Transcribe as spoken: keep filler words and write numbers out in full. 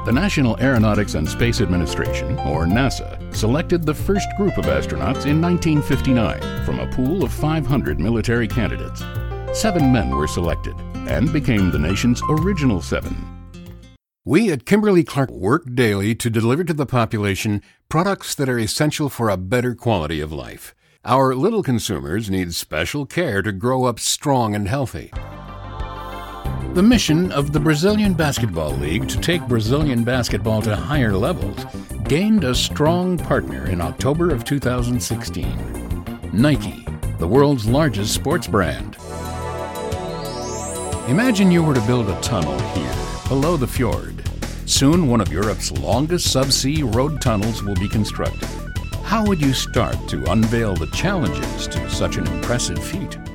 The National Aeronautics and Space Administration, or NASA, selected the first group of astronauts in nineteen fifty-nine from a pool of five hundred military candidates. Seven men were selected and became the nation's original seven. We at Kimberly-Clark work daily to deliver to the population products that are essential for a better quality of life. Our little consumers need special care to grow up strong and healthy. The mission of the Brazilian Basketball League to take Brazilian basketball to higher levels gained a strong partner in October of two thousand sixteen. Nike, the world's largest sports brand. Imagine you were to build a tunnel here, below the fjord. Soon, one of Europe's longest subsea road tunnels will be constructed. How would you start to unveil the challenges to such an impressive feat?